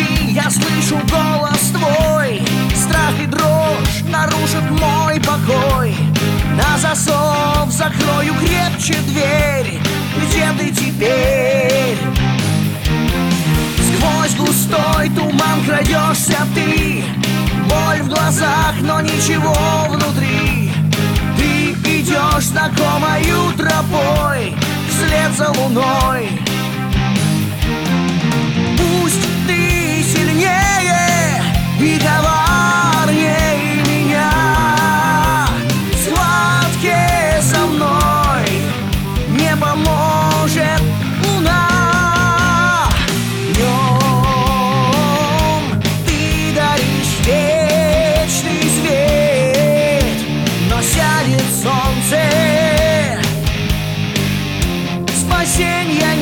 я слышу голос твой. Страх и дрожь нарушат мой покой. На засов закрою крепче дверь. Где ты теперь? Сквозь густой туман крадешься ты. Боль в глазах, но ничего внутри. Ты идешь знакомою тропой вслед за луной. Пусть ты сильнее и коварнее меня, в схватке со мной не поможет луна. Днем ты даришь вечный свет, но сядет солнце, спасенья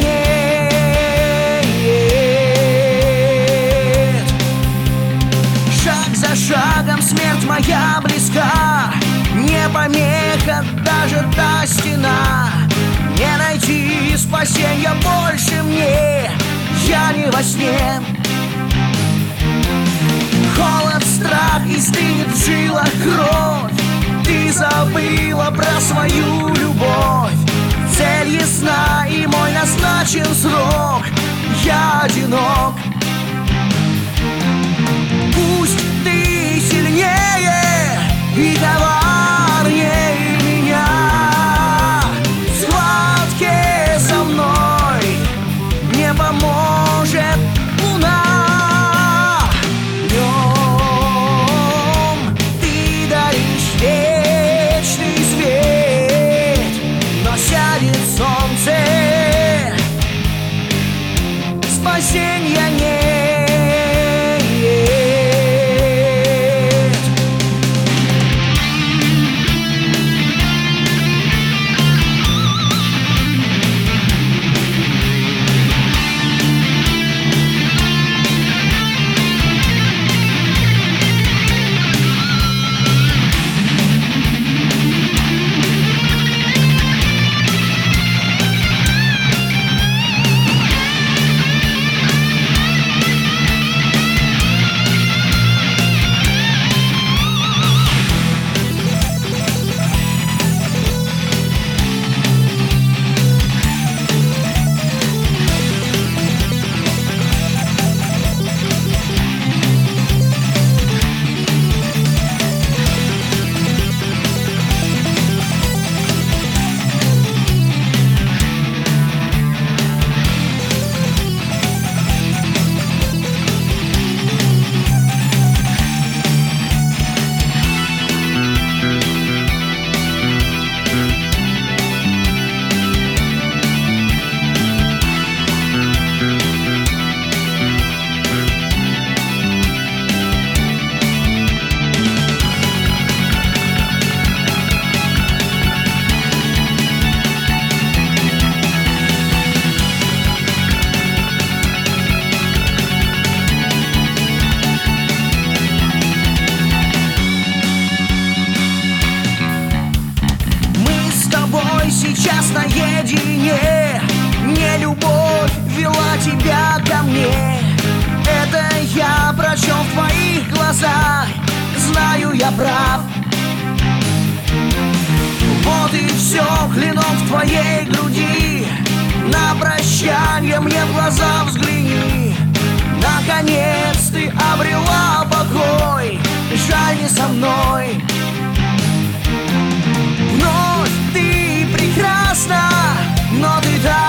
нет. Шаг за шагом смерть моя близка, не помеха даже та стена. Не найти спасенья больше мне, я не во сне. Холод, страх и стынет в жилах кровь. Ты забыла про свою любовь. Цель ясна и мой назначен срок. Я одинок. Пусть ты сильнее и коварнее меня, в схватке со мной не поможет луна. Днем ты даришь вечный свет, но сядет солнце, спасенья нет. Сейчас наедине, не любовь вела тебя ко мне. Это я прочел в твоих глазах, знаю, я прав. Вот и все, клинок в твоей груди. На прощанье мне в глаза взгляни. Наконец ты обрела покой, жаль, не со мной. Вновь ты прекрасна, но ты так